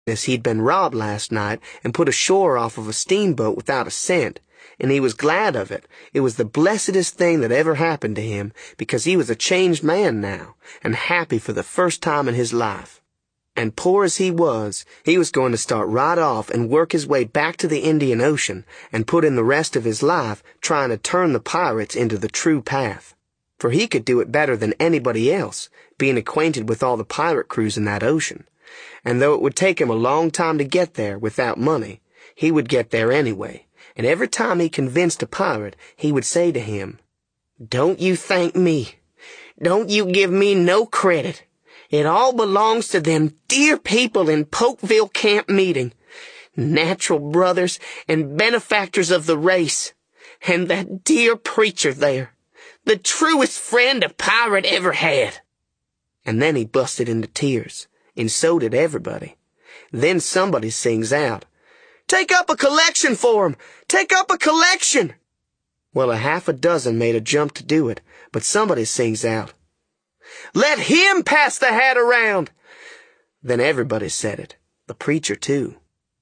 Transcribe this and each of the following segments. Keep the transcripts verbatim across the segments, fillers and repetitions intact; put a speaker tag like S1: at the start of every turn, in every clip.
S1: as he'd been robbed last night and put ashore off of a steamboat without a cent, and he was glad of it. It was the blessedest thing that ever happened to him, because he was a changed man now, and happy for the first time in his life. And poor as he was, he was going to start right off and work his way back to the Indian Ocean and put in the rest of his life trying to turn the pirates into the true path. For he could do it better than anybody else, being acquainted with all the pirate crews in that ocean. And though it would take him a long time to get there without money, he would get there anyway. And every time he convinced a pirate, he would say to him, "Don't you thank me. Don't you give me no credit. It all belongs to them dear people in Pokeville Camp Meeting, natural brothers and benefactors of the race, and that dear preacher there, the truest friend a pirate ever had." And then he busted into tears, and so did everybody. Then somebody sings out, "Take up a collection for him! Take up a collection!" Well, a half a dozen made a jump to do it, but somebody sings out, "Let him pass the hat around!" Then everybody said it, the preacher too.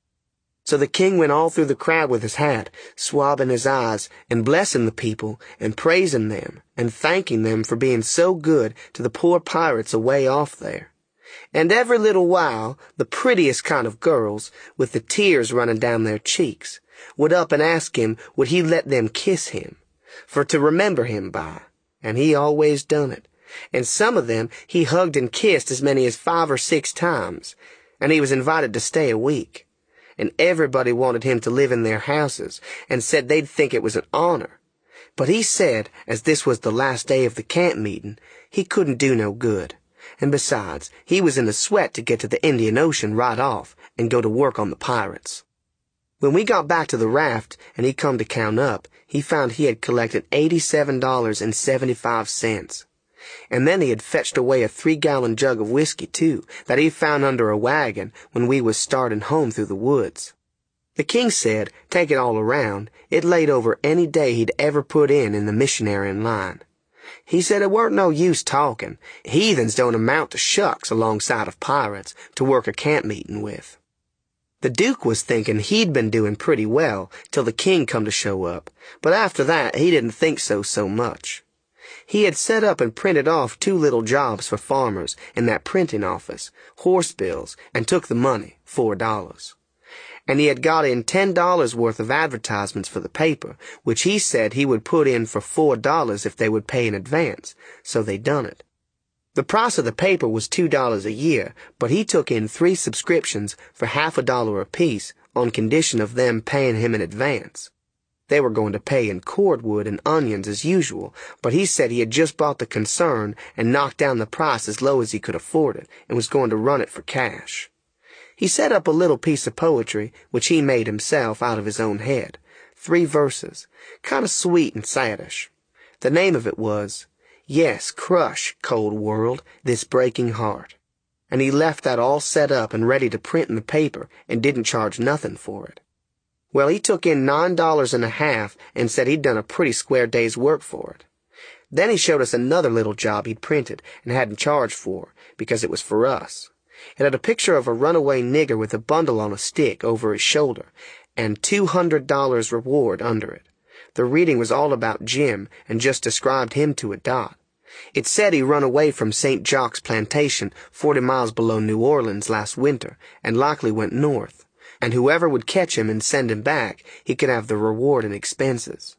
S1: So the king went all through the crowd with his hat, swabbing his eyes, and blessing the people, and praising them, and thanking them for being so good to the poor pirates away off there. And every little while, the prettiest kind of girls, with the tears running down their cheeks, would up and ask him would he let them kiss him, for to remember him by, and he always done it. And some of them he hugged and kissed as many as five or six times, and he was invited to stay a week. And everybody wanted him to live in their houses, and said they'd think it was an honor. But he said, as this was the last day of the camp meeting, he couldn't do no good. And besides, he was in a sweat to get to the Indian Ocean right off and go to work on the pirates. When we got back to the raft and he come to count up, he found he had collected eighty-seven dollars and seventy-five cents. And then he had fetched away a three-gallon jug of whiskey, too, that he found under a wagon when we was starting home through the woods. The king said, take it all around, it laid over any day he'd ever put in in the missionarying line. He said it weren't no use talking. Heathens don't amount to shucks alongside of pirates to work a camp meeting with. The Duke was thinking he'd been doing pretty well till the king come to show up, but after that he didn't think so so much. He had set up and printed off two little jobs for farmers in that printing office, horse bills, and took the money, four dollars. And he had got in ten dollars worth of advertisements for the paper, which he said he would put in for four dollars if they would pay in advance, so they done it. The price of the paper was two dollars a year, but he took in three subscriptions for half a dollar apiece on condition of them paying him in advance. They were going to pay in cordwood and onions as usual, but he said he had just bought the concern and knocked down the price as low as he could afford it, and was going to run it for cash. He set up a little piece of poetry, which he made himself out of his own head, three verses, kind of sweet and saddish. The name of it was, Yes, Crush, Cold World, This Breaking Heart. And he left that all set up and ready to print in the paper, and didn't charge nothing for it. Well, he took in nine dollars and a half and said he'd done a pretty square day's work for it. Then he showed us another little job he'd printed and hadn't charged for, because it was for us. It had a picture of a runaway nigger with a bundle on a stick over his shoulder, and two hundred dollars reward under it. The reading was all about Jim, and just described him to a dot. It said he run away from Saint Jacques Plantation, forty miles below New Orleans last winter, and likely went north. And whoever would catch him and send him back, he could have the reward and expenses.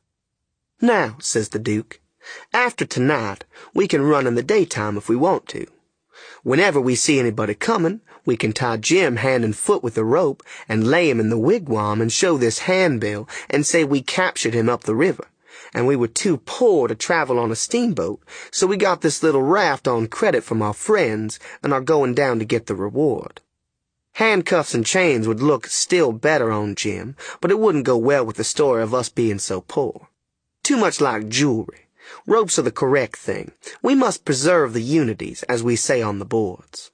S1: Now, says the Duke, after tonight, we can run in the daytime if we want to. Whenever we see anybody coming, we can tie Jim hand and foot with a rope and lay him in the wigwam and show this handbill and say we captured him up the river, and we were too poor to travel on a steamboat, so we got this little raft on credit from our friends and are going down to get the reward. Handcuffs and chains would look still better on Jim, but it wouldn't go well with the story of us being so poor. Too much like jewelry. Ropes are the correct thing. We must preserve the unities, as we say on the boards.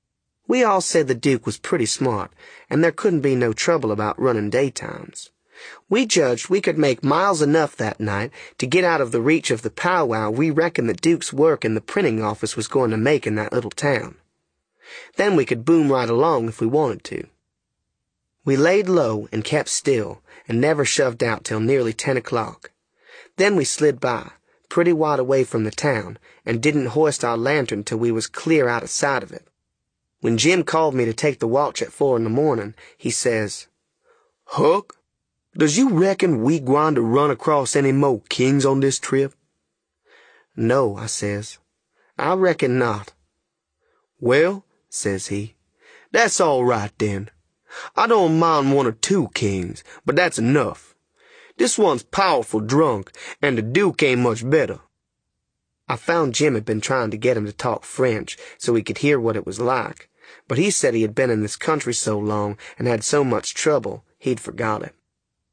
S1: We all said the Duke was pretty smart, and there couldn't be no trouble about running daytimes. We judged we could make miles enough that night to get out of the reach of the powwow we reckoned the Duke's work in the printing office was going to make in that little town. Then we could boom right along if we wanted to. We laid low and kept still and never shoved out till nearly ten o'clock. Then we slid by, pretty wide away from the town, and didn't hoist our lantern till we was clear out of sight of it. When Jim called me to take the watch at four in the morning, he says, "Huck, does you reckon we gwine to run across any mo' kings on this trip?" "No," I says. "I reckon not." "Well," says he, "that's all right then. I don't mind one or two kings, but that's enough. This one's powerful drunk, and the Duke ain't much better." I found Jim had been trying to get him to talk French so he could hear what it was like, but he said he had been in this country so long and had so much trouble he'd forgot it.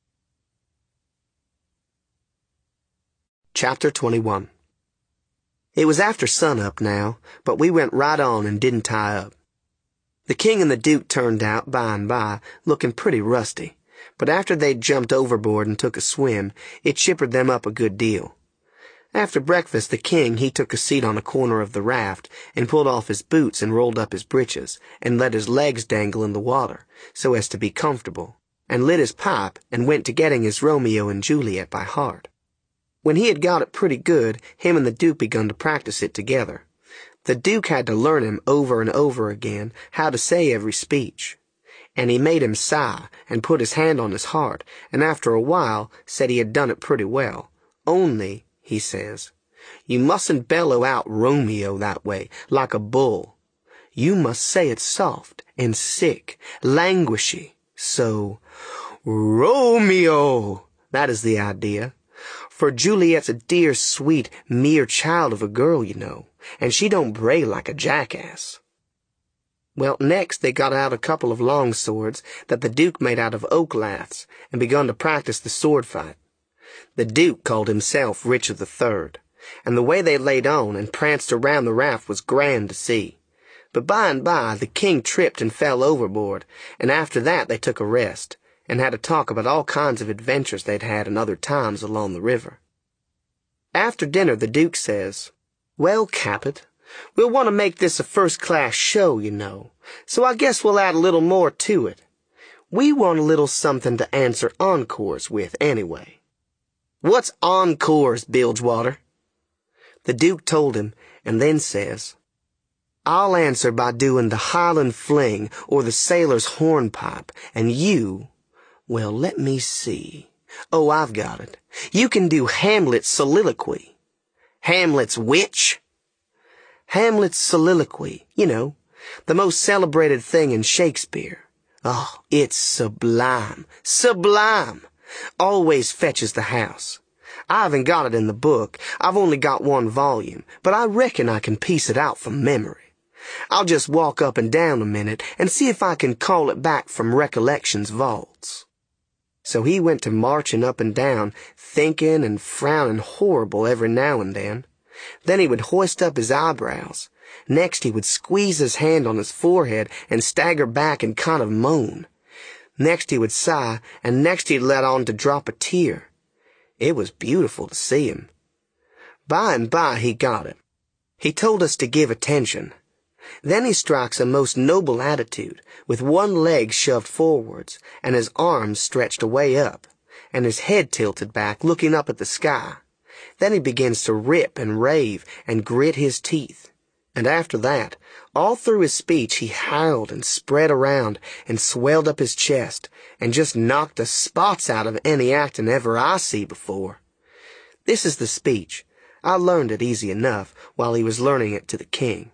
S1: Chapter twenty-one. It was after sunup now, but we went right on and didn't tie up. The king and the duke turned out by and by, looking pretty rusty, but after they'd jumped overboard and took a swim, it chippered them up a good deal. After breakfast, the king, he took a seat on a corner of the raft and pulled off his boots and rolled up his breeches and let his legs dangle in the water so as to be comfortable, and lit his pipe and went to getting his Romeo and Juliet by heart. When he had got it pretty good, him and the Duke begun to practice it together. The Duke had to learn him over and over again how to say every speech. And he made him sigh and put his hand on his heart, and after a while said he had done it pretty well. Only, he says, you mustn't bellow out Romeo that way, like a bull. You must say it soft and sick, languishy. So, Romeo! That is the idea. For Juliet's a dear, sweet, mere child of a girl, you know, and she don't bray like a jackass. Well, next they got out a couple of long swords that the Duke made out of oak laths and begun to practice the sword fight. The Duke called himself Richard the Third, and the way they laid on and pranced around the raft was grand to see. But by and by the king tripped and fell overboard, and after that they took a rest, and had a talk about all kinds of adventures they'd had in other times along the river. After dinner the Duke says, "Well, Capet, we'll want to make this a first-class show, you know, so I guess we'll add a little more to it. We want a little something to answer encores with, anyway." "What's encores, Bilgewater?" The Duke told him, and then says, "I'll answer by doing the Highland Fling or the Sailor's Hornpipe, and you, well, let me see. Oh, I've got it. You can do Hamlet's soliloquy." "Hamlet's which?" "Hamlet's soliloquy, you know, the most celebrated thing in Shakespeare. Oh, it's sublime, sublime. Always fetches the house. I haven't got it in the book. I've only got one volume, but I reckon I can piece it out from memory. I'll just walk up and down a minute and see if I can call it back from recollection's vaults." So he went to marching up and down, thinking and frowning horrible every now and then. Then he would hoist up his eyebrows. Next he would squeeze his hand on his forehead and stagger back and kind of moan. Next he would sigh, and next he'd let on to drop a tear. It was beautiful to see him. By and by he got it. He told us to give attention. Then he strikes a most noble attitude, with one leg shoved forwards, and his arms stretched away up, and his head tilted back, looking up at the sky. Then he begins to rip and rave and grit his teeth. And after that, all through his speech he howled and spread around and swelled up his chest and just knocked the spots out of any actin' ever I see before. This is the speech. I learned it easy enough while he was learning it to the king.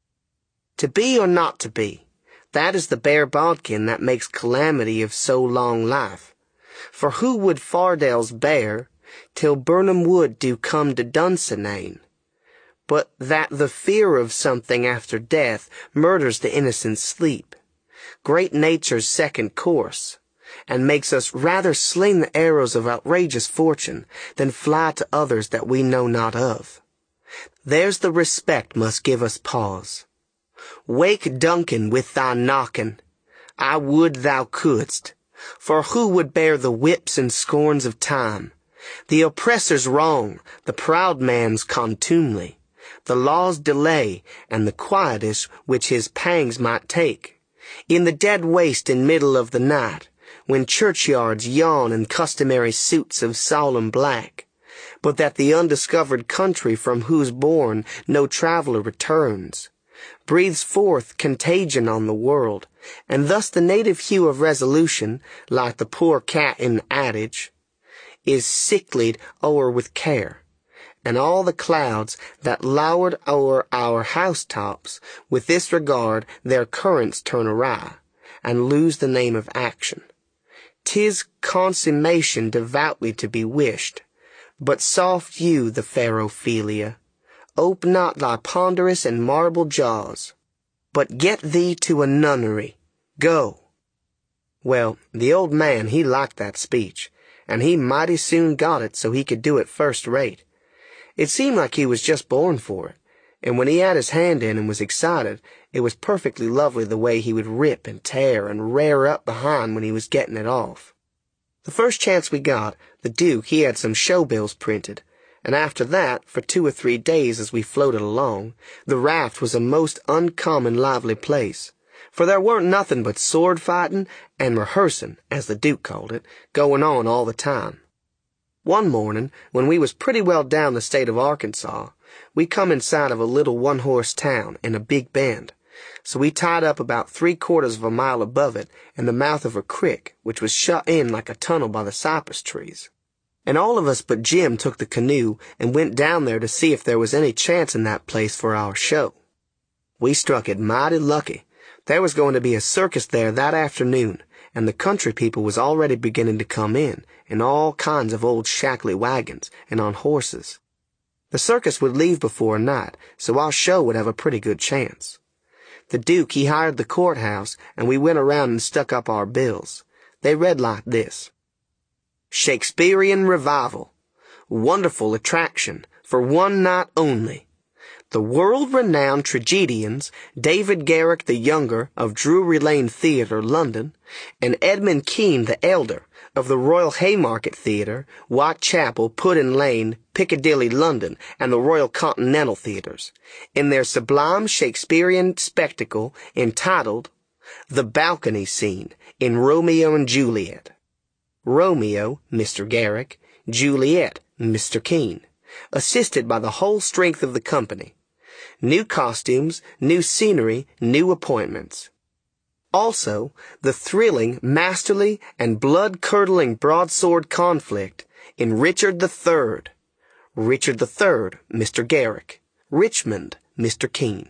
S1: "To be or not to be, that is the bare bodkin that makes calamity of so long life. For who would Fardale's bear, till Birnam Wood do come to Dunsinane? But that the fear of something after death murders the innocent sleep, great nature's second course, and makes us rather sling the arrows of outrageous fortune than fly to others that we know not of. There's the respect must give us pause. Wake Duncan with thy knocking. I would thou couldst. For who would bear the whips and scorns of time, the oppressor's wrong, the proud man's contumely, the law's delay, and the quietus which his pangs might take. In the dead waste in middle of the night, when churchyards yawn in customary suits of solemn black, but that the undiscovered country from whose bourne no traveller returns, breathes forth contagion on the world, and thus the native hue of resolution, like the poor cat in the adage, is sicklied o'er with care, and all the clouds that lowered o'er our housetops with this regard their currents turn awry, and lose the name of action. 'Tis consummation devoutly to be wished, but soft you the fair Ophelia, ope not thy ponderous and marble jaws, but get thee to a nunnery. Go. Well, the old man, he liked that speech, and he mighty soon got it so he could do it first rate. It seemed like he was just born for it, and when he had his hand in and was excited, it was perfectly lovely the way he would rip and tear and rear up behind when he was getting it off. The first chance we got, the Duke, he had some show bills printed, and after that, for two or three days as we floated along, the raft was a most uncommon lively place, for there weren't nothing but sword-fighting and rehearsing, as the Duke called it, going on all the time. One morning, when we was pretty well down the state of Arkansas, we come in sight of a little one-horse town in a big bend, so we tied up about three-quarters of a mile above it in the mouth of a creek, which was shut in like a tunnel by the cypress trees. And all of us but Jim took the canoe and went down there to see if there was any chance in that place for our show. We struck it mighty lucky. There was going to be a circus there that afternoon, and the country people was already beginning to come in, in all kinds of old shackly wagons, and on horses. The circus would leave before night, so our show would have a pretty good chance. The Duke, he hired the courthouse, and we went around and stuck up our bills. They read like this: Shakespearean Revival. Wonderful attraction, for one night only. The world-renowned tragedians David Garrick the Younger of Drury Lane Theatre, London, and Edmund Kean the Elder of the Royal Haymarket Theatre, Whitechapel, Pudding Lane, Piccadilly, London, and the Royal Continental Theatres, in their sublime Shakespearean spectacle entitled The Balcony Scene in Romeo and Juliet. Romeo, Mister Garrick, Juliet, Mister Kean, assisted by the whole strength of the company. New costumes, new scenery, new appointments. Also, the thrilling, masterly, and blood-curdling broadsword conflict in Richard the Third. Richard the Third, Mister Garrick. Richmond, Mister Kean.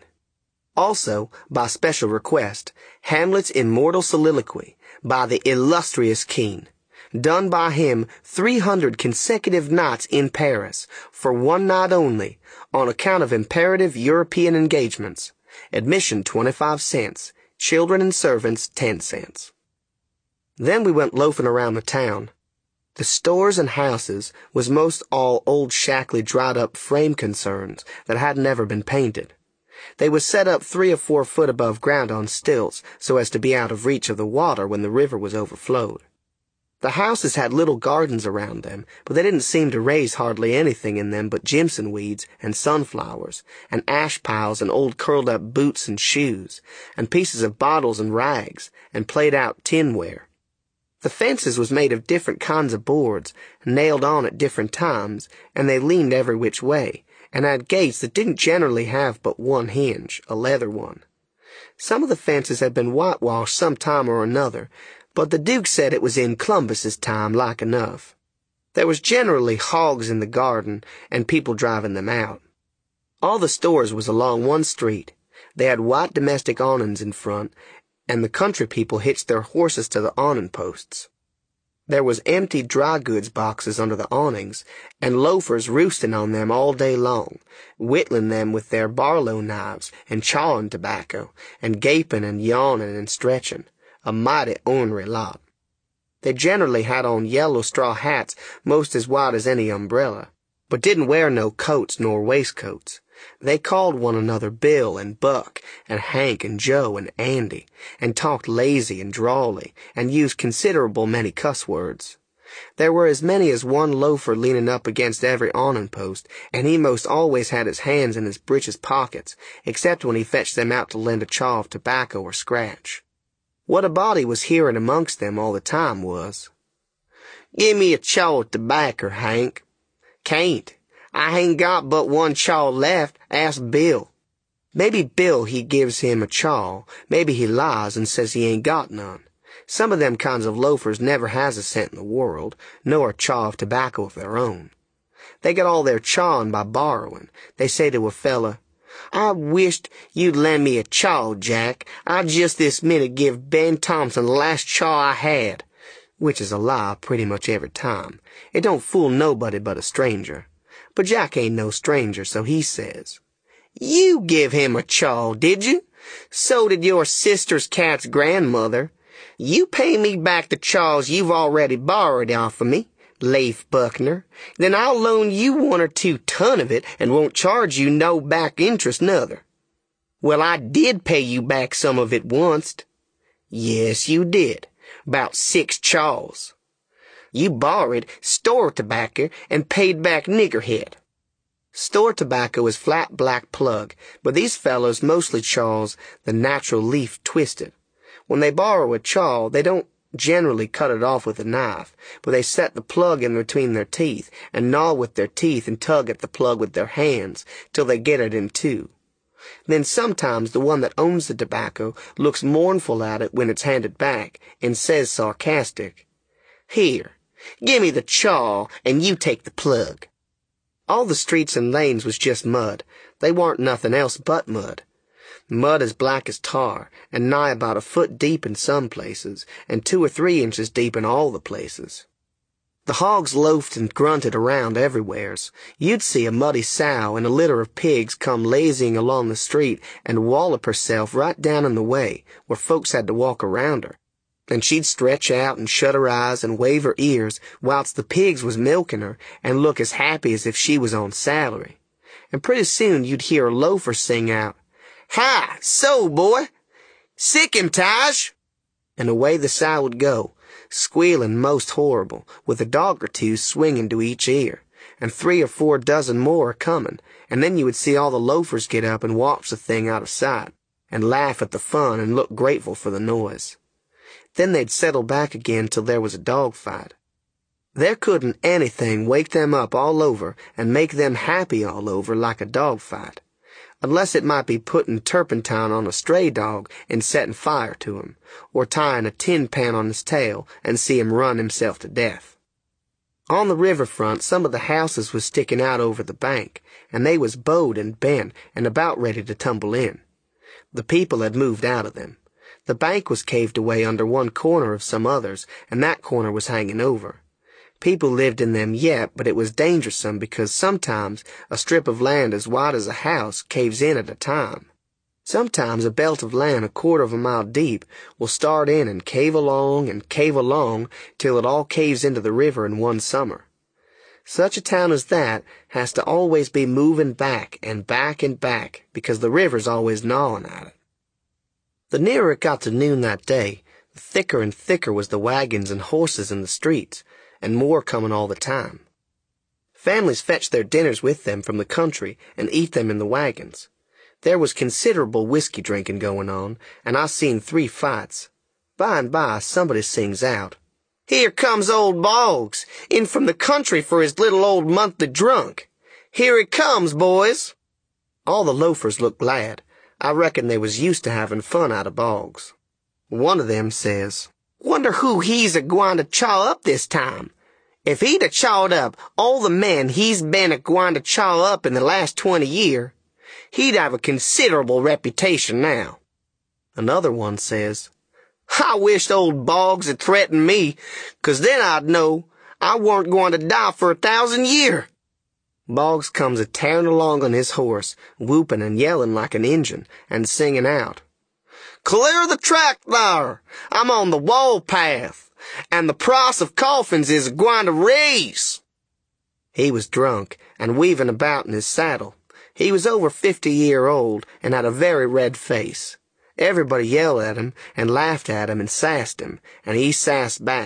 S1: Also, by special request, Hamlet's immortal soliloquy by the illustrious Kean, done by him three hundred consecutive nights in Paris, for one night only, on account of imperative European engagements. Admission twenty-five cents, children and servants ten cents. Then we went loafing around the town. The stores and houses was most all old shackly dried-up frame concerns that hadn't ever been painted. They was set up three or four foot above ground on stilts so as to be out of reach of the water when the river was overflowed. The houses had little gardens around them, but they didn't seem to raise hardly anything in them but jimson weeds and sunflowers, and ash piles and old curled-up boots and shoes, and pieces of bottles and rags, and played-out tinware. The fences was made of different kinds of boards, nailed on at different times, and they leaned every which way, and had gates that didn't generally have but one hinge, a leather one. Some of the fences had been whitewashed some time or another, but the Duke said it was in Clumbus's time like enough. There was generally hogs in the garden, and people driving them out. All the stores was along one street. They had white domestic awnings in front, and the country people hitched their horses to the awning posts. There was empty dry goods boxes under the awnings, and loafers roosting on them all day long, whittling them with their Barlow knives, and chawing tobacco, and gaping and yawning and stretching. A mighty ornery lot. They generally had on yellow straw hats most as wide as any umbrella, but didn't wear no coats nor waistcoats. They called one another Bill and Buck and Hank and Joe and Andy, and talked lazy and drawly, and used considerable many cuss words. There were as many as one loafer leaning up against every awning post, and he most always had his hands in his breeches pockets, except when he fetched them out to lend a chaw of tobacco or scratch. What a body was hearing amongst them all the time was, "Give me a chaw of tobacco, Hank." "Can't. I ain't got but one chaw left. Ask Bill." Maybe Bill he gives him a chaw, maybe he lies and says he ain't got none. Some of them kinds of loafers never has a cent in the world, nor a chaw of tobacco of their own. They get all their chawing by borrowing. They say to a fella, "I wisht you'd lend me a chaw, Jack. I just this minute give Ben Thompson the last chaw I had," which is a lie pretty much every time. It don't fool nobody but a stranger. But Jack ain't no stranger, so he says, "You give him a chaw, did you? So did your sister's cat's grandmother. You pay me back the chaws you've already borrowed off of me, Leif Buckner. Then I'll loan you one or two ton of it and won't charge you no back interest nother." "Well, I did pay you back some of it onct." "Yes, you did. 'Bout six chaws. You borrowed store tobacco and paid back niggerhead." Store tobacco is flat black plug, but these fellows mostly chaws the natural leaf twisted. When they borrow a chaw, they don't generally cut it off with a knife, but they set the plug in between their teeth and gnaw with their teeth and tug at the plug with their hands till they get it in two. Then sometimes the one that owns the tobacco looks mournful at it when it's handed back and says sarcastic, "Here, gimme the chaw and you take the plug." All the streets and lanes was just mud. They warn't nothing else but mud. Mud as black as tar, and nigh about a foot deep in some places, and two or three inches deep in all the places. The hogs loafed and grunted around everywheres. You'd see a muddy sow and a litter of pigs come lazying along the street and wallop herself right down in the way, where folks had to walk around her. And she'd stretch out and shut her eyes and wave her ears whilst the pigs was milking her and look as happy as if she was on salary. And pretty soon you'd hear a loafer sing out, "Hi, so, boy! Sick him, Taj!" And away the sow would go, squealing most horrible, with a dog or two swinging to each ear, and three or four dozen more a-coming, and then you would see all the loafers get up and watch the thing out of sight, and laugh at the fun and look grateful for the noise. Then they'd settle back again till there was a dog fight. There couldn't anything wake them up all over and make them happy all over like a dog fight, unless it might be putting turpentine on a stray dog and setting fire to him, or tying a tin pan on his tail and see him run himself to death. On the riverfront, some of the houses was sticking out over the bank, and they was bowed and bent and about ready to tumble in. The people had moved out of them. The bank was caved away under one corner of some others, and that corner was hanging over. People lived in them yet, but it was dangersome because sometimes a strip of land as wide as a house caves in at a time. Sometimes a belt of land a quarter of a mile deep will start in and cave along and cave along till it all caves into the river in one summer. Such a town as that has to always be moving back and back and back because the river's always gnawing at it. The nearer it got to noon that day, the thicker and thicker was the wagons and horses in the streets, and more coming all the time. Families fetched their dinners with them from the country and eat them in the wagons. There was considerable whiskey drinking going on, and I seen three fights. By and by somebody sings out, "Here comes old Boggs, in from the country for his little old monthly drunk. Here he comes, boys." All the loafers looked glad. I reckon they was used to having fun out of Boggs. One of them says, "Wonder who he's a-gwine to chaw up this time. If he'd a chawed up all the men he's been a-gwine to chaw up in the last twenty year, he'd have a considerable reputation now." Another one says, "I wished old Boggs had threatened me, 'cause then I'd know I warn't going to die for a thousand year." Boggs comes a-tearing along on his horse, whooping and yelling like an Injun, and singing out, "Clear the track thar! I'm on the wall path, and the price of coffins is a-gwine to raise." He was drunk and weaving about in his saddle. He was over fifty year old and had a very red face. Everybody yelled at him and laughed at him and sassed him, and he sassed back,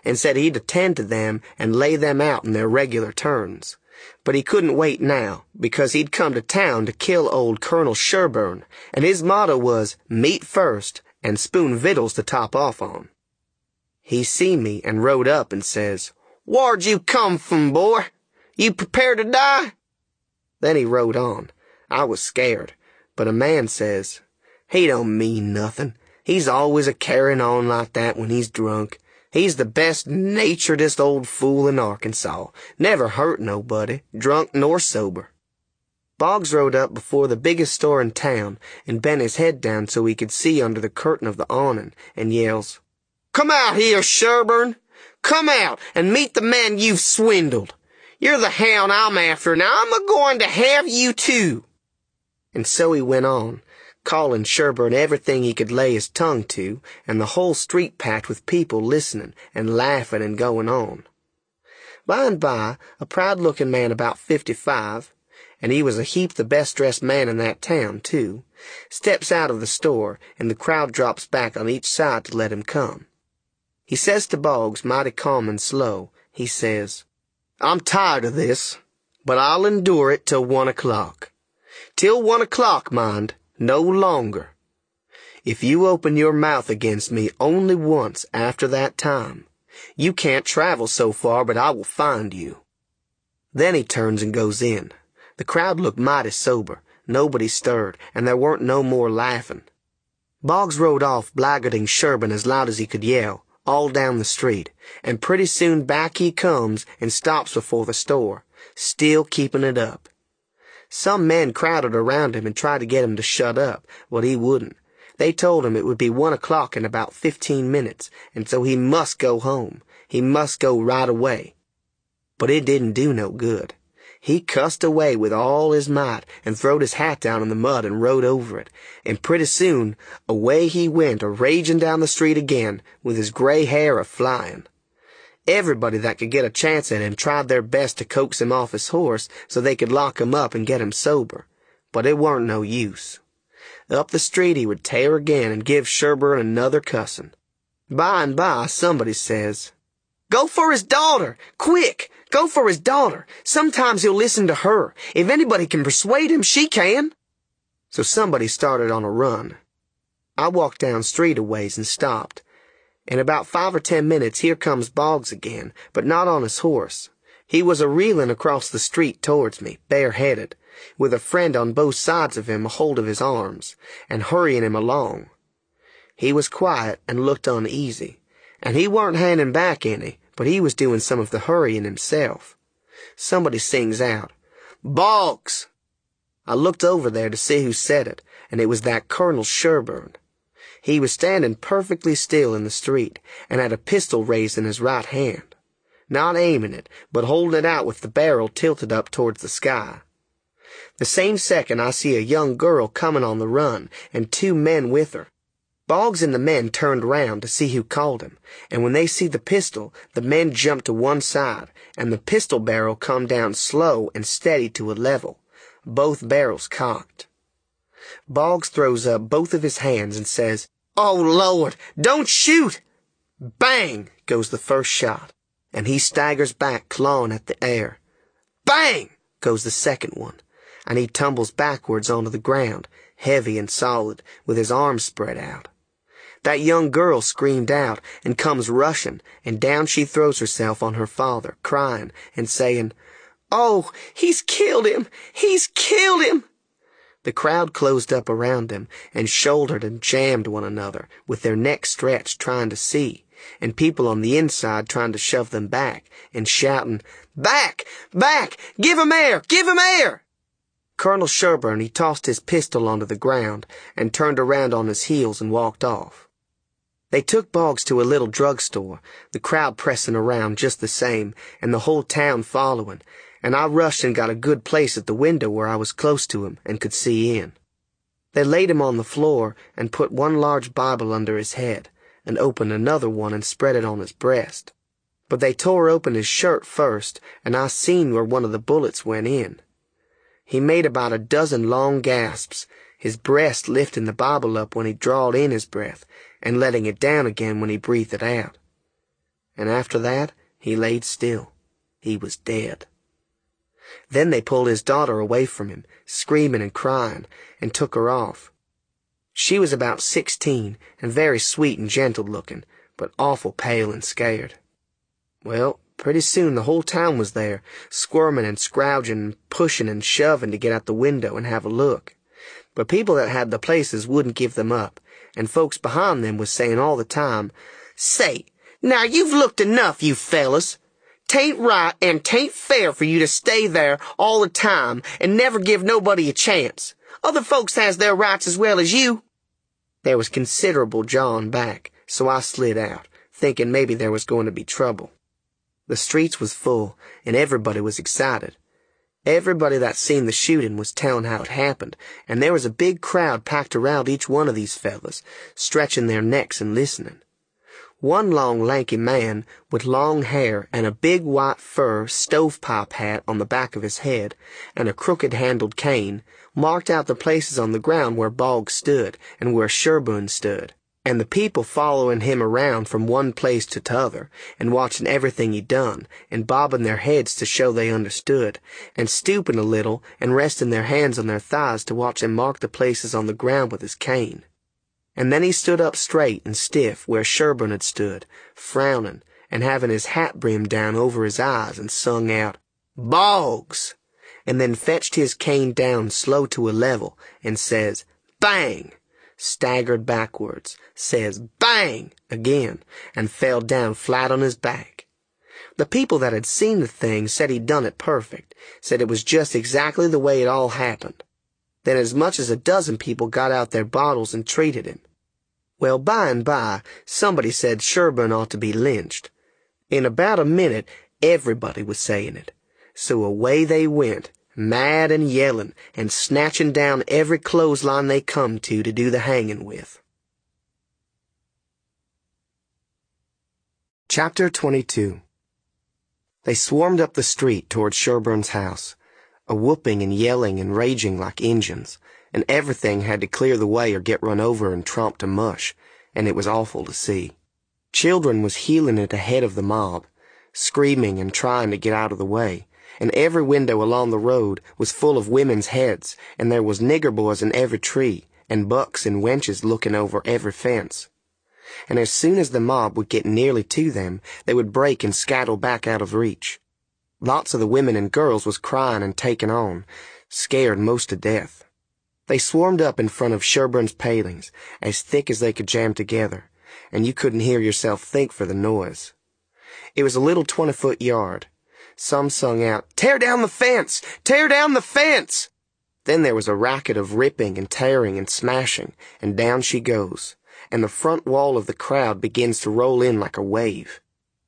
S1: and said he'd attend to them and lay them out in their regular turns. But he couldn't wait now, because he'd come to town to kill old Colonel Sherburne, and his motto was meat first and spoon victuals to top off on. He seen me and rode up and says, "Whar'd you come from, boy? You prepared to die?" Then he rode on. I was scared, but a man says, "He don't mean nothing. He's always a carrying on like that when he's drunk. He's the best naturedest old fool in Arkansas. Never hurt nobody, drunk nor sober." Boggs rode up before the biggest store in town and bent his head down so he could see under the curtain of the awning, and yells, "Come out here, Sherburne! Come out and meet the man you've swindled. You're the hound I'm after, and I'm a-going to have you too." And so he went on, calling Sherburne everything he could lay his tongue to, and the whole street packed with people listening and laughing and going on. By and by, a proud-looking man about fifty-five, and he was a heap the best-dressed man in that town, too, steps out of the store, and the crowd drops back on each side to let him come. He says to Boggs, mighty calm and slow, he says, "I'm tired of this, but I'll endure it till one o'clock. Till one o'clock, mind. No longer. If you open your mouth against me only once after that time, you can't travel so far but I will find you." Then he turns and goes in. The crowd looked mighty sober. Nobody stirred, and there weren't no more laughing. Boggs rode off blackguarding Sherburne as loud as he could yell, all down the street, and pretty soon back he comes and stops before the store, still keeping it up. Some men crowded around him and tried to get him to shut up, but he wouldn't. They told him it would be one o'clock in about fifteen minutes, and so he must go home. He must go right away. But it didn't do no good. He cussed away with all his might and throwed his hat down in the mud and rode over it, and pretty soon away he went a-raging down the street again, with his gray hair a-flying. Everybody that could get a chance at him tried their best to coax him off his horse so they could lock him up and get him sober, but it warn't no use. Up the street he would tear again and give Sherburne another cussin'. By and by somebody says, "Go for his daughter! Quick! Go for his daughter! Sometimes he'll listen to her. If anybody can persuade him, she can." So somebody started on a run. I walked down street a ways and stopped. In about five or ten minutes here comes Boggs again, but not on his horse. He was a-reeling across the street towards me, bareheaded, with a friend on both sides of him a hold of his arms, and hurrying him along. He was quiet and looked uneasy, and he weren't handing back any, but he was doing some of the hurrying himself. Somebody sings out, "Boggs!" I looked over there to see who said it, and it was that Colonel Sherburne. He was standing perfectly still in the street, and had a pistol raised in his right hand. Not aiming it, but holding it out with the barrel tilted up towards the sky. The same second I see a young girl coming on the run, and two men with her. Boggs and the men turned round to see who called him, and when they see the pistol, the men jumped to one side, and the pistol barrel come down slow and steady to a level, both barrels cocked. Boggs throws up both of his hands and says, "Oh, Lord, don't shoot!" Bang goes the first shot, and he staggers back clawing at the air. Bang goes the second one, and he tumbles backwards onto the ground, heavy and solid, with his arms spread out. That young girl screamed out and comes rushing, and down she throws herself on her father, crying and saying, "Oh, he's killed him! He's killed him!" The crowd closed up around them and shouldered and jammed one another, with their necks stretched trying to see, and people on the inside trying to shove them back and shouting, "Back! Back! Give him air! Give him air!" Colonel Sherburne, he tossed his pistol onto the ground and turned around on his heels and walked off. They took Boggs to a little drugstore, the crowd pressing around just the same, and the whole town following, and I rushed and got a good place at the window where I was close to him and could see in. They laid him on the floor and put one large Bible under his head, and opened another one and spread it on his breast. But they tore open his shirt first, and I seen where one of the bullets went in. He made about a dozen long gasps, his breast lifting the Bible up when he drawed in his breath, and letting it down again when he breathed it out. and after that he laid still. He was dead. Then they pulled his daughter away from him, screaming and crying, and took her off. She was about sixteen, and very sweet and gentle-looking, but awful pale and scared. Well, pretty soon the whole town was there, squirming and scrouging and pushing and shoving to get out the window and have a look. But people that had the places wouldn't give them up, and folks behind them was saying all the time, "Say, now you've looked enough, you fellas. 'Tain't right and 'tain't fair for you to stay there all the time and never give nobody a chance. Other folks has their rights as well as you." There was considerable jawing back, so I slid out, thinking maybe there was going to be trouble. The streets was full, and everybody was excited. Everybody that seen the shooting was telling how it happened, and there was a big crowd packed around each one of these fellas, stretching their necks and listening. One long, lanky man with long hair and a big white fur stovepipe hat on the back of his head and a crooked-handled cane marked out the places on the ground where Boggs stood and where Sherburne stood, and the people following him around from one place to t'other and watching everything he done and bobbing their heads to show they understood and stooping a little and resting their hands on their thighs to watch him mark the places on the ground with his cane. And then he stood up straight and stiff where Sherburne had stood, frowning and having his hat brimmed down over his eyes, and sung out, "Boggs!" and then fetched his cane down slow to a level and says, "Bang!" staggered backwards, says, "Bang!" again, and fell down flat on his back. The people that had seen the thing said he'd done it perfect, said it was just exactly the way it all happened. Then as much as a dozen people got out their bottles and treated him. Well, by and by, somebody said Sherburne ought to be lynched. In about a minute, everybody was saying it. So away they went, mad and yelling, and snatching down every clothesline they come to to do the hanging with. Chapter twenty-two. They swarmed up the street toward Sherburne's house, a whooping and yelling and raging like Injuns, and everything had to clear the way or get run over and tromped to mush, and it was awful to see. Children was heeling it ahead of the mob, screaming and trying to get out of the way, and every window along the road was full of women's heads, and there was nigger boys in every tree, and bucks and wenches looking over every fence. And as soon as the mob would get nearly to them, they would break and scuttle back out of reach. Lots of the women and girls was crying and taking on, scared most to death. They swarmed up in front of Sherburne's palings, as thick as they could jam together, and you couldn't hear yourself think for the noise. It was a little twenty-foot yard. Some sung out, "Tear down the fence! Tear down the fence!" Then there was a racket of ripping and tearing and smashing, and down she goes, and the front wall of the crowd begins to roll in like a wave.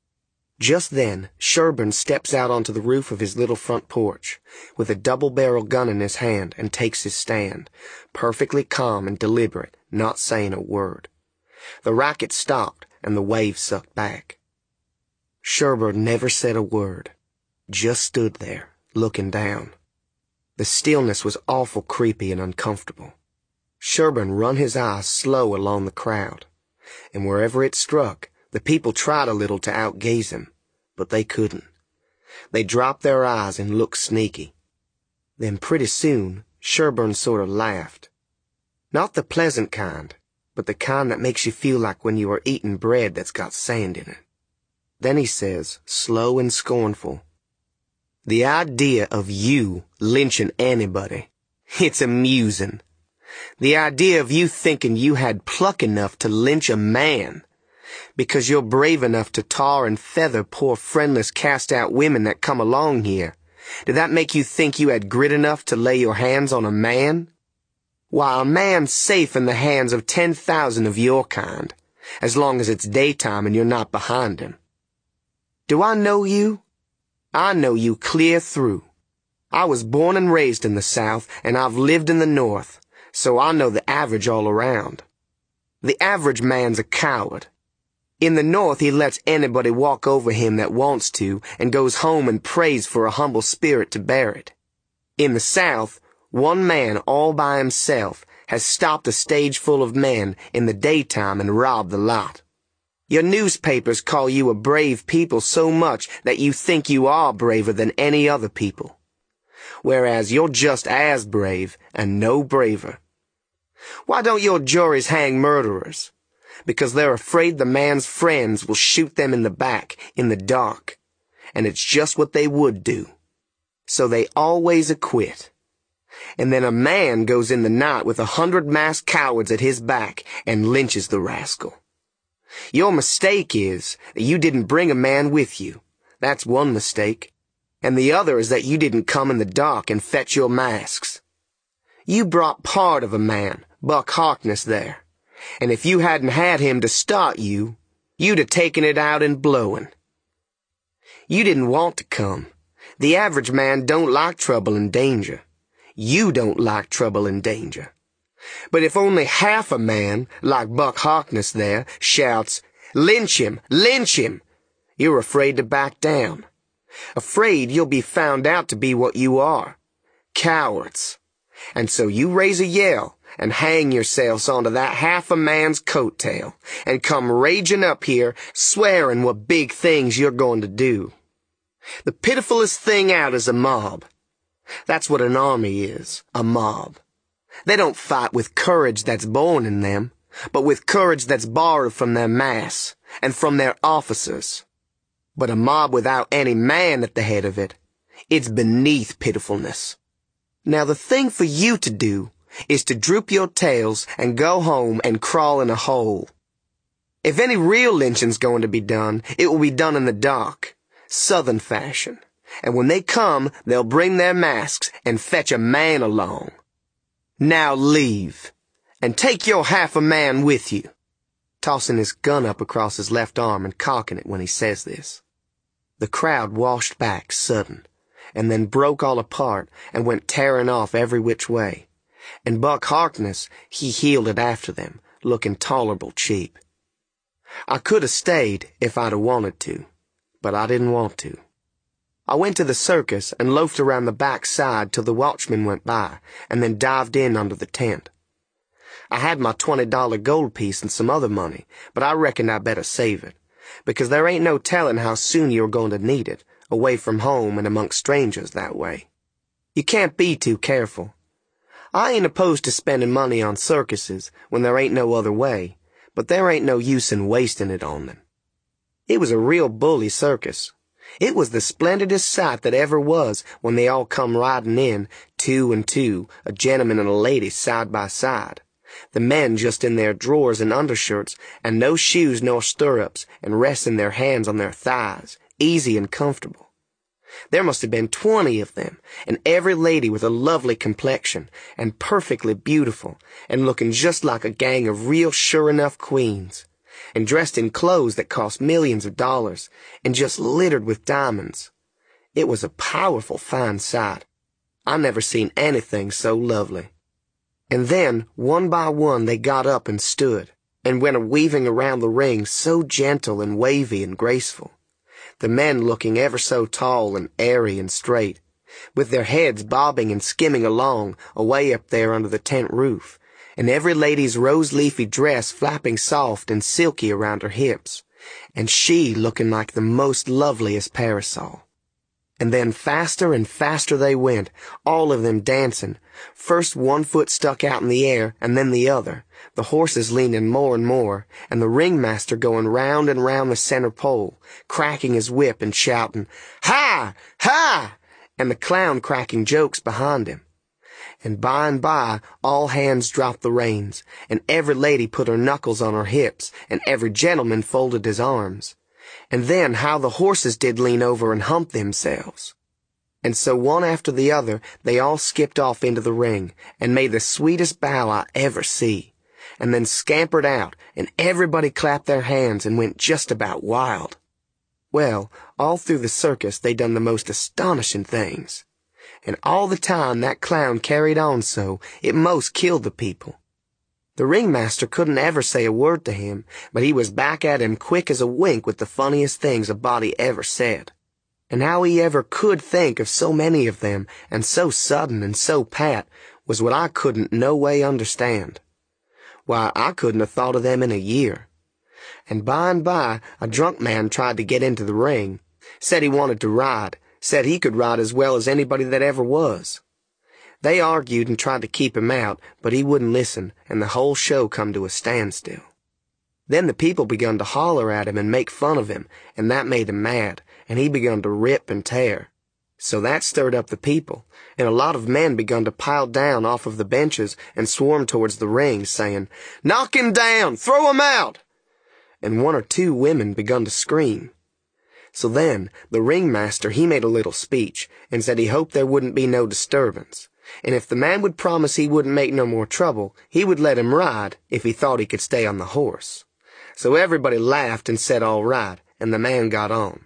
S1: Just then, Sherburne steps out onto the roof of his little front porch, with a double-barrel gun in his hand, and takes his stand, perfectly calm and deliberate, not saying a word. The racket stopped, and the wave sucked back. Sherburne never said a word, just stood there, looking down. The stillness was awful creepy and uncomfortable. Sherburne run his eyes slow along the crowd, and wherever it struck, the people tried a little to outgaze him, but they couldn't. They dropped their eyes and looked sneaky. Then pretty soon, Sherburne sort of laughed. Not the pleasant kind, but the kind that makes you feel like when you are eating bread that's got sand in it. Then he says, slow and scornful, "The idea of you lynching anybody, it's amusing. The idea of you thinking you had pluck enough to lynch a man, because you're brave enough to tar and feather poor friendless cast-out women that come along here. Did that make you think you had grit enough to lay your hands on a man? Why, a man's safe in the hands of ten thousand of your kind, as long as it's daytime and you're not behind him. Do I know you? I know you clear through. I was born and raised in the South, and I've lived in the North, so I know the average all around. The average man's a coward. In the North, he lets anybody walk over him that wants to and goes home and prays for a humble spirit to bear it. In the South, one man all by himself has stopped a stage full of men in the daytime and robbed the lot. Your newspapers call you a brave people so much that you think you are braver than any other people, whereas you're just as brave and no braver. Why don't your juries hang murderers? Because they're afraid the man's friends will shoot them in the back in the dark, and it's just what they would do. So they always acquit. And then a man goes in the night with a hundred masked cowards at his back and lynches the rascal. Your mistake is that you didn't bring a man with you. That's one mistake. And the other is that you didn't come in the dark and fetch your masks. You brought part of a man, Buck Harkness, there. And if you hadn't had him to start you, you'd have taken it out in blowing. You didn't want to come. The average man don't like trouble and danger. You don't like trouble and danger. But if only half a man, like Buck Harkness there, shouts, "Lynch him! Lynch him!" you're afraid to back down. Afraid you'll be found out to be what you are. Cowards. And so you raise a yell and hang yourselves onto that half a man's coattail and come raging up here swearing what big things you're going to do. The pitifulest thing out is a mob. That's what an army is, a mob. They don't fight with courage that's born in them, but with courage that's borrowed from their mass and from their officers. But a mob without any man at the head of it, it's beneath pitifulness. Now the thing for you to do is to droop your tails and go home and crawl in a hole. If any real lynching's going to be done, it will be done in the dark, Southern fashion. And when they come, they'll bring their masks and fetch a man along. Now leave, and take your half a man with you, tossing his gun up across his left arm and cocking it when he says this. The crowd washed back sudden, and then broke all apart and went tearing off every which way. And Buck Harkness, he heeled it after them, looking tolerable cheap. I could have stayed if I'd have wanted to, but I didn't want to. I went to the circus and loafed around the back side till the watchman went by, and then dived in under the tent. I had my twenty dollar gold piece and some other money, but I reckoned I better save it, because there ain't no telling how soon you're going to need it, away from home and amongst strangers that way. You can't be too careful. I ain't opposed to spending money on circuses when there ain't no other way, but there ain't no use in wasting it on them. It was a real bully circus. It was the splendidest sight that ever was when they all come riding in, two and two, a gentleman and a lady side by side. The men just in their drawers and undershirts, and no shoes nor stirrups, and resting their hands on their thighs, easy and comfortable. There must have been twenty of them, and every lady with a lovely complexion, and perfectly beautiful, and looking just like a gang of real sure-enough queens, and dressed in clothes that cost millions of dollars, and just littered with diamonds. It was a powerful fine sight. I never seen anything so lovely. And then, one by one, they got up and stood, and went a-weaving around the ring so gentle and wavy and graceful, the men looking ever so tall and airy and straight, with their heads bobbing and skimming along away up there under the tent roof, and every lady's rose-leafy dress flapping soft and silky around her hips, and she looking like the most loveliest parasol. And then faster and faster they went, all of them dancing, first one foot stuck out in the air and then the other, the horses leaning more and more, and the ringmaster going round and round the center pole, cracking his whip and shouting, "Ha! Ha!" and the clown cracking jokes behind him. And by and by, all hands dropped the reins, and every lady put her knuckles on her hips, and every gentleman folded his arms. And then how the horses did lean over and hump themselves. And so one after the other, they all skipped off into the ring, and made the sweetest bow I ever see, and then scampered out, and everybody clapped their hands and went just about wild. Well, all through the circus they done the most astonishing things. And all the time that clown carried on so, it most killed the people. The ringmaster couldn't ever say a word to him, but he was back at him quick as a wink with the funniest things a body ever said. And how he ever could think of so many of them, and so sudden and so pat, was what I couldn't no way understand. Why, I couldn't have thought of them in a year. And by and by, a drunk man tried to get into the ring. Said he wanted to ride. Said he could ride as well as anybody that ever was. They argued and tried to keep him out, but he wouldn't listen, and the whole show come to a standstill. Then the people begun to holler at him and make fun of him, and that made him mad, and he begun to rip and tear. So that stirred up the people, and a lot of men begun to pile down off of the benches and swarm towards the ring, saying, "Knock him down! Throw him out!" And one or two women begun to scream. So then the ringmaster he made a little speech, and said he hoped there wouldn't be no disturbance, and if the man would promise he wouldn't make no more trouble, he would let him ride if he thought he could stay on the horse. So everybody laughed and said all right, and the man got on.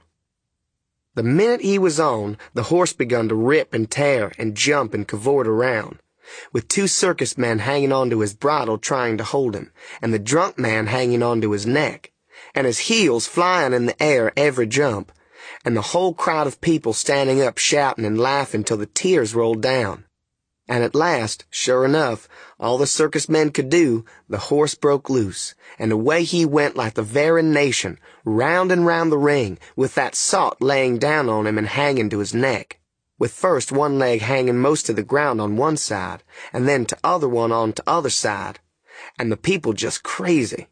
S1: The minute he was on, the horse begun to rip and tear and jump and cavort around, with two circus men hanging onto his bridle trying to hold him, and the drunk man hanging onto his neck, and his heels flying in the air every jump, and the whole crowd of people standing up shouting and laughing till the tears rolled down. And at last, sure enough, all the circus men could do, the horse broke loose, and away he went like the very nation, round and round the ring, with that sot laying down on him and hanging to his neck, with first one leg hanging most to the ground on one side, and then t'other one on t'other side, and the people just crazy.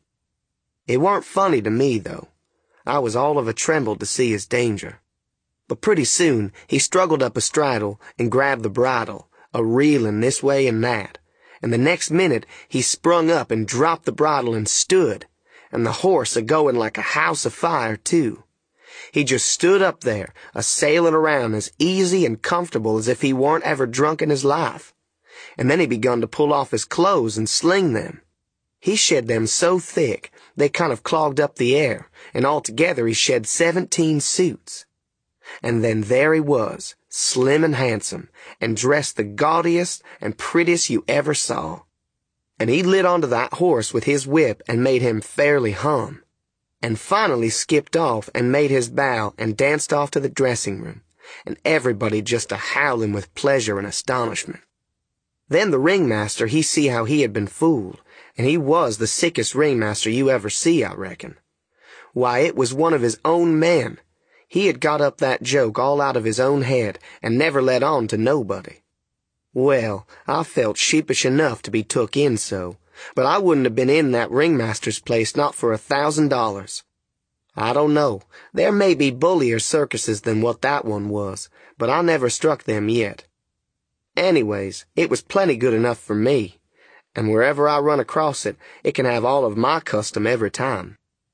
S1: It warn't funny to me, though. I was all of a tremble to see his danger. But pretty soon he struggled up a straddle and grabbed the bridle, a reeling this way and that, and the next minute he sprung up and dropped the bridle and stood, and the horse a-going like a house afire, too. He just stood up there, a-sailing around as easy and comfortable as if he warn't ever drunk in his life. And then he begun to pull off his clothes and sling them. He shed them so thick, they kind of clogged up the air, and altogether he shed seventeen suits. And then there he was, slim and handsome, and dressed the gaudiest and prettiest you ever saw. And he lit onto that horse with his whip and made him fairly hum, and finally skipped off and made his bow and danced off to the dressing room, and everybody just a-howling with pleasure and astonishment. Then the ringmaster he see how he had been fooled, and he was the sickest ringmaster you ever see, I reckon. Why, it was one of his own men. He had got up that joke all out of his own head and never let on to nobody. Well, I felt sheepish enough to be took in so, but I wouldn't have been in that ringmaster's place not for a thousand dollars. I don't know, there may be bullier circuses than what that one was, but I never struck them yet. Anyways, it was plenty good enough for me, and wherever I run across it, it can have all of my custom every time.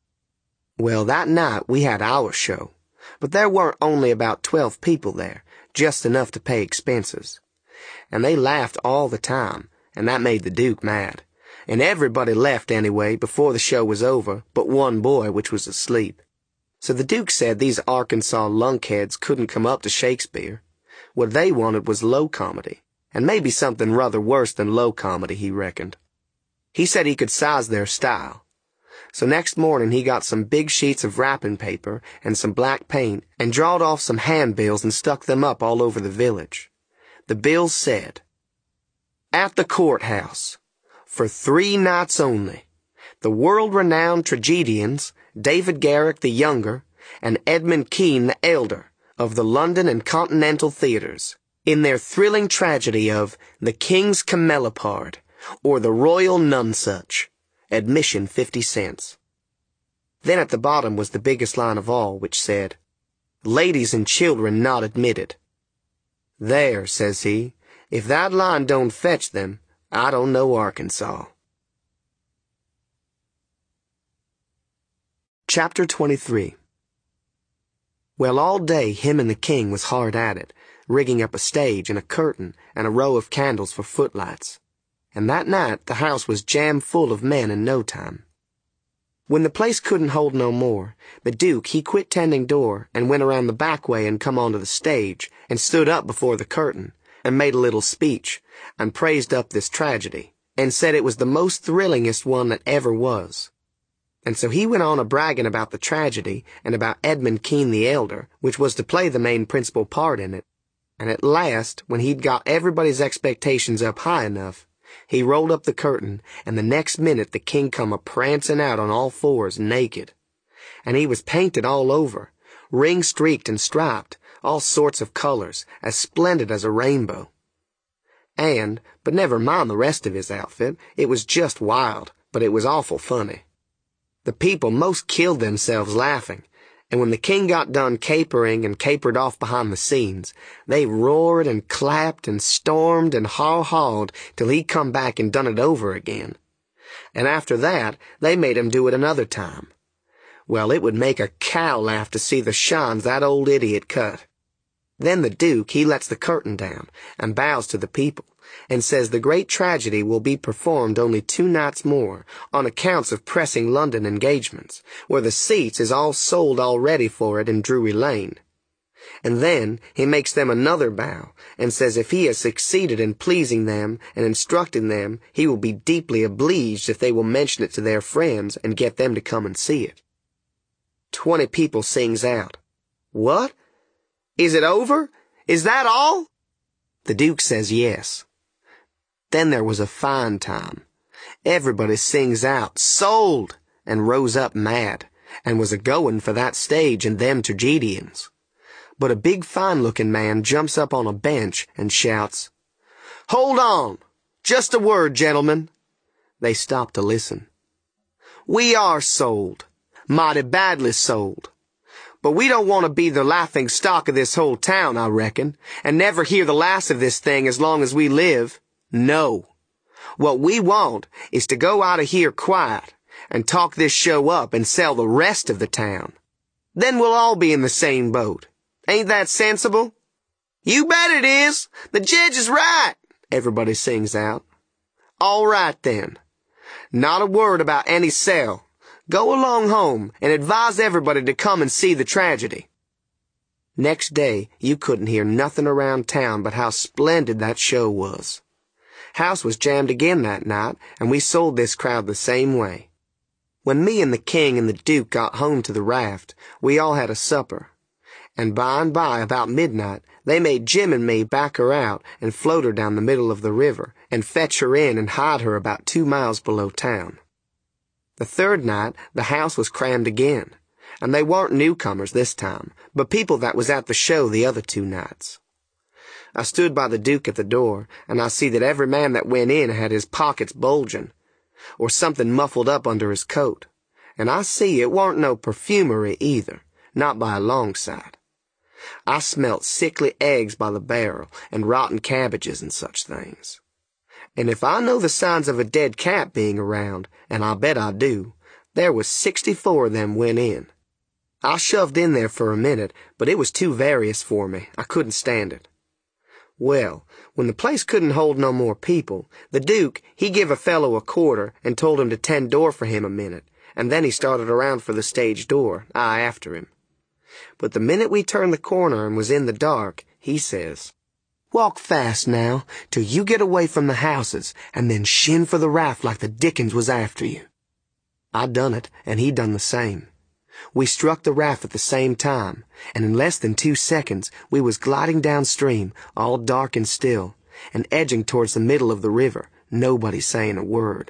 S1: Well, that night we had our show. But there weren't only about twelve people there, just enough to pay expenses. And they laughed all the time, and that made the Duke mad. And everybody left anyway before the show was over, but one boy which was asleep. So the Duke said these Arkansas lunkheads couldn't come up to Shakespeare. What they wanted was low comedy, and maybe something rather worse than low comedy, he reckoned. He said he could size their style. So next morning he got some big sheets of wrapping paper and some black paint and drawed off some handbills and stuck them up all over the village. The bills said, "At the courthouse, for three nights only, the world-renowned tragedians David Garrick the Younger and Edmund Kean the Elder of the London and Continental theaters, in their thrilling tragedy of The King's Camelopard or The Royal Nonsuch. Admission fifty cents. Then at the bottom was the biggest line of all, which said, "Ladies and children not admitted." There, says he, if that line don't fetch them, I don't know Arkansas. Chapter twenty-three. Well, all day him and the king was hard at it, rigging up a stage and a curtain and a row of candles for footlights. And that night the house was jam full of men in no time. When the place couldn't hold no more, the Duke he quit tending door and went around the back way and come onto the stage and stood up before the curtain and made a little speech and praised up this tragedy and said it was the most thrillingest one that ever was. And so he went on a-bragging about the tragedy and about Edmund Kean the Elder, which was to play the main principal part in it. And at last, when he'd got everybody's expectations up high enough, He rolled up the curtain, and the next minute the king come a-prancing out on all fours, naked. And he was painted all over, ring-streaked and striped, all sorts of colors, as splendid as a rainbow. And, but never mind the rest of his outfit, it was just wild, but it was awful funny. The people most killed themselves laughing, and when the king got done capering and capered off behind the scenes, they roared and clapped and stormed and haw-hawed till he come back and done it over again. And after that, they made him do it another time. Well, it would make a cow laugh to see the shines that old idiot cut. Then the Duke, he lets the curtain down and bows to the people and says the great tragedy will be performed only two nights more on accounts of pressing London engagements, where the seats is all sold already for it in Drury Lane. And then he makes them another bow and says if he has succeeded in pleasing them and instructing them, he will be deeply obliged if they will mention it to their friends and get them to come and see it. Twenty people sings out, "What? Is it over? Is that all?" The Duke says yes. Then there was a fine time. Everybody sings out, "Sold!" and rose up mad, and was a-goin' for that stage and them tragedians. But a big fine-looking man jumps up on a bench and shouts, "Hold on! Just a word, gentlemen." They stop to listen. "We are sold. Mighty badly sold. But we don't want to be the laughing stock of this whole town, I reckon, and never hear the last of this thing as long as we live. No. What we want is to go out of here quiet and talk this show up and sell the rest of the town. Then we'll all be in the same boat. Ain't that sensible?" "You bet it is. The judge is right," everybody sings out. "All right then. Not a word about any sale. Go along home and advise everybody to come and see the tragedy." Next day, you couldn't hear nothing around town but how splendid that show was. House was jammed again that night, and we sold this crowd the same way. When me and the king and the Duke got home to the raft, we all had a supper. And by and by, about midnight, they made Jim and me back her out and float her down the middle of the river and fetch her in and hide her about two miles below town. The third night, the house was crammed again, and they weren't newcomers this time, but people that was at the show the other two nights. I stood by the Duke at the door, and I see that every man that went in had his pockets bulging, or something muffled up under his coat, and I see it warn't no perfumery either, not by a long sight. I smelt sickly eggs by the barrel, and rotten cabbages and such things. And if I know the signs of a dead cat being around, and I bet I do, there was sixty-four of them went in. I shoved in there for a minute, but it was too various for me. I couldn't stand it. Well, when the place couldn't hold no more people, the Duke, he give a fellow a quarter and told him to tend door for him a minute, and then he started around for the stage door, I after him. But the minute we turned the corner and was in the dark, he says, "Walk fast now, till you get away from the houses, and then shin for the raft like the dickens was after you." I done it, and he done the same. We struck the raft at the same time, and in less than two seconds we was gliding downstream, all dark and still, and edging towards the middle of the river, nobody saying a word.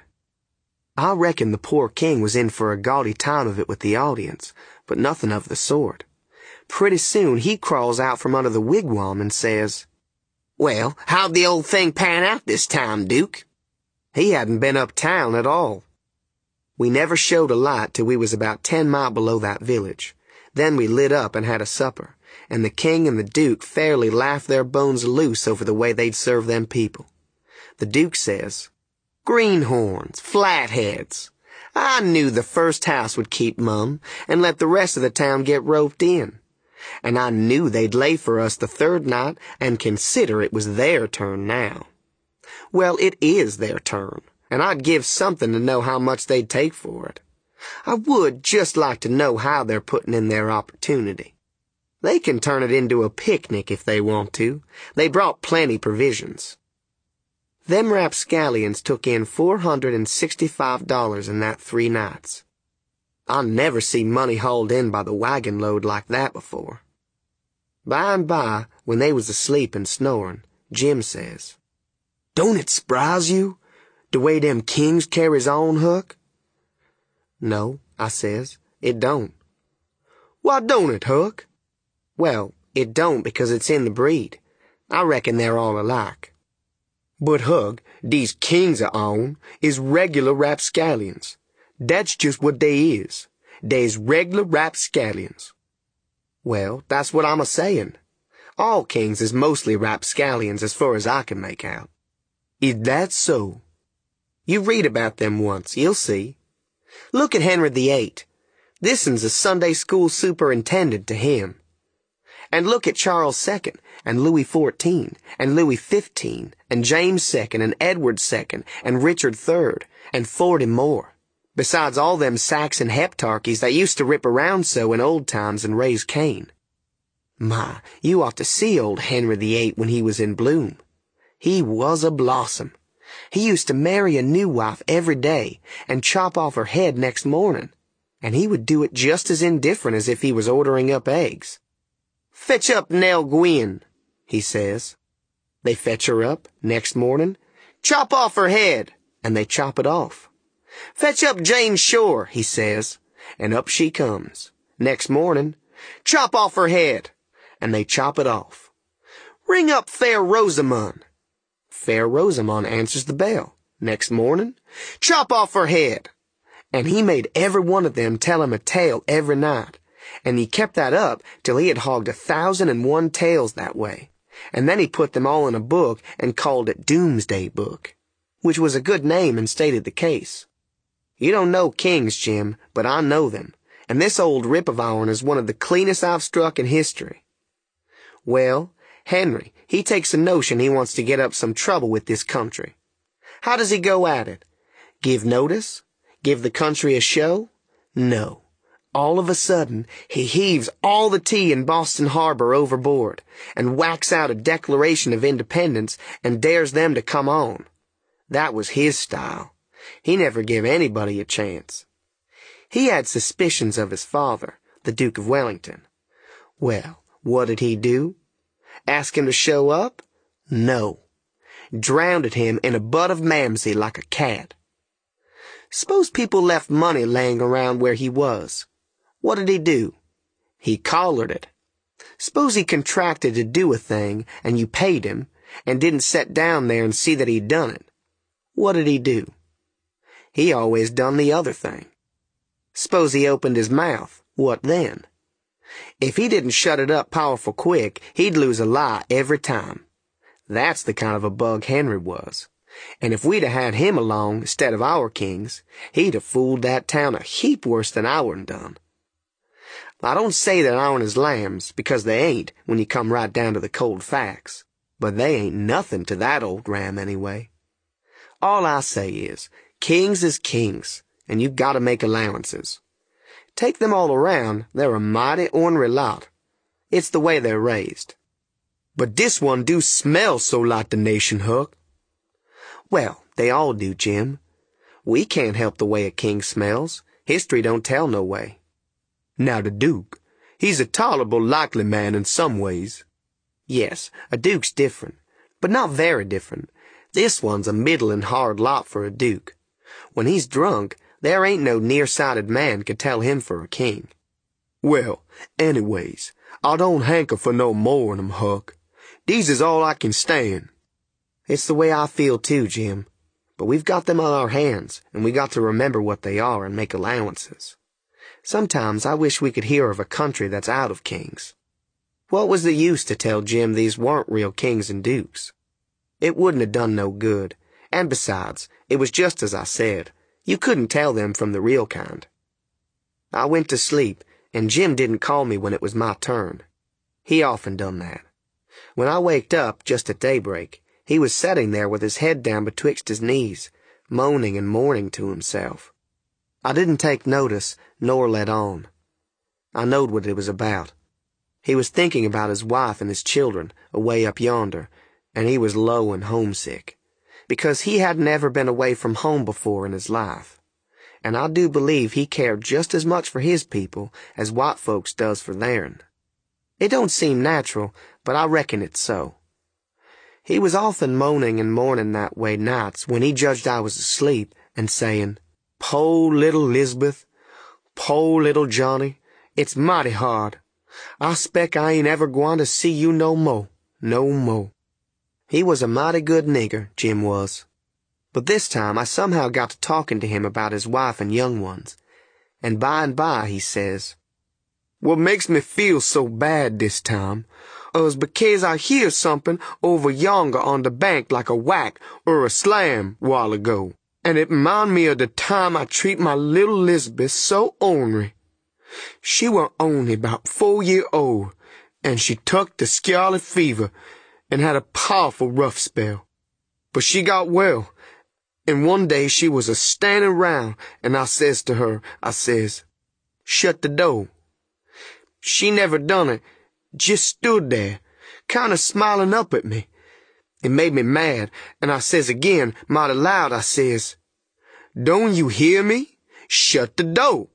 S1: I reckon the poor king was in for a gaudy time of it with the audience, but nothing of the sort. Pretty soon he crawls out from under the wigwam and says, "Well, how'd the old thing pan out this time, Duke?" He hadn't been uptown at all. We never showed a light till we was about ten mile below that village. Then we lit up and had a supper, and the king and the Duke fairly laughed their bones loose over the way they'd serve them people. The Duke says, "Greenhorns, flatheads. I knew the first house would keep mum and let the rest of the town get roped in. And I knew they'd lay for us the third night and consider it was their turn now. Well, it is their turn, and I'd give something to know how much they'd take for it. I would just like to know how they're putting in their opportunity. They can turn it into a picnic if they want to. They brought plenty provisions." Them rapscallions took in four hundred and sixty-five dollars in that three nights. I never see money hauled in by the wagon load like that before. By and by, when they was asleep and snoring, Jim says, "Don't it s'prise you? the way them kings carries on, Huck? No, I says, it don't. Why don't it, Huck? Well, it don't because it's in the breed. I reckon they're all alike. But, Huck, these kings of on is regular rapscallions. That's just what they is. They's regular rapscallions. Well, that's what I'm a-sayin'. All kings is mostly rapscallions as far as I can make out. Is that so? You read about them once, you'll see. Look at Henry the Eighth. This one's a Sunday school superintendent to him. And look at Charles the Second, and Louis the Fourteenth, and Louis the Fifteenth, and James the Second, and Edward the Second, and Richard the Third, and forty more. Besides all them Saxon heptarchies that used to rip around so in old times and raise Cain. My, you ought to see old Henry the Eighth when he was in bloom. He was a blossom. He used to marry a new wife every day and chop off her head next morning, and he would do it just as indifferent as if he was ordering up eggs. Fetch up Nell Gwynn, he says. They fetch her up next morning, chop off her head, and they chop it off. Fetch up Jane Shore, he says, and up she comes. Next morning, chop off her head, and they chop it off. Ring up Fair Rosamond. Fair Rosamond answers the bell. Next morning, chop off her head. And he made every one of them tell him a tale every night, and he kept that up till he had hogged a thousand and one tales that way, and then he put them all in a book and called it Doomsday Book, which was a good name and stated the case. You don't know kings, Jim, but I know them, and this old rip of ourn is one of the cleanest I've struck in history. Well, Henry, he takes a notion he wants to get up some trouble with this country. How does he go at it? Give notice? Give the country a show? No. All of a sudden, he heaves all the tea in Boston Harbor overboard, and whacks out a Declaration of Independence and dares them to come on. That was his style. He never gave anybody a chance. He had suspicions of his father, the Duke of Wellington. Well, what did he do? Ask him to show up? No. Drowned him in a butt of Mamsie like a cat. Suppose people left money laying around where he was. What did he do? He collared it. Suppose he contracted to do a thing, and you paid him, and didn't set down there and see that he'd done it. What did he do? He always done the other thing. Suppose he opened his mouth. What then? If he didn't shut it up powerful quick, he'd lose a lie every time. That's the kind of a bug Henry was. And if we'd 'a' had him along instead of our kings, he'd have fooled that town a heap worse than ourn done. I don't say that ourn is lambs, because they ain't when you come right down to the cold facts, but they ain't nothing to that old ram anyway. All I say is, kings is kings, and you gotta make allowances. Take them all around, they're a mighty ornery lot. It's the way they're raised. But this one do smell so like the nation, Huck. Well, they all do, Jim. We can't help the way a king smells. History don't tell no way. Now the Duke, he's a tolerable likely man in some ways. Yes, a duke's different, but not very different. This one's a middlin' hard lot for a duke. When he's drunk, there ain't no nearsighted man could tell him for a king. Well, anyways, I don't hanker for no more in 'em, Huck. These is all I can stand. It's the way I feel too, Jim. But we've got them on our hands, and we got to remember what they are and make allowances. Sometimes I wish we could hear of a country that's out of kings. What was the use to tell Jim these weren't real kings and dukes? It wouldn't have done no good, and besides, it was just as I said. You couldn't tell them from the real kind. I went to sleep, and Jim didn't call me when it was my turn. He often done that. When I waked up, just at daybreak, he was setting there with his head down betwixt his knees, moaning and mourning to himself. I didn't take notice, nor let on. I knowed what it was about. He was thinking about his wife and his children, away up yonder, and he was low and homesick, because he hadn't ever been away from home before in his life. And I do believe he cared just as much for his people as white folks does for theirn. It don't seem natural, but I reckon it's so. He was often moaning and mourning that way nights when he judged I was asleep, and saying, "Po' little Lisbeth, po' little Johnny, it's mighty hard. I spec I ain't ever gwine to see you no mo', no mo'." He was a mighty good nigger, Jim was. But this time I somehow got to talking to him about his wife and young ones, and by and by he says, "What makes me feel so bad this time is because I hear something over yonder on the bank like a whack or a slam while ago, and it remind me of the time I treat my little Lisbeth so ornery. She were only about four year old, and she took the scarlet fever and had a powerful rough spell. But she got well, and one day she was a-standing round, and I says to her, I says, 'Shut the door.' She never done it, just stood there, kind of smiling up at me. It made me mad, and I says again, mighty loud, I says, 'Don't you hear me? Shut the door.'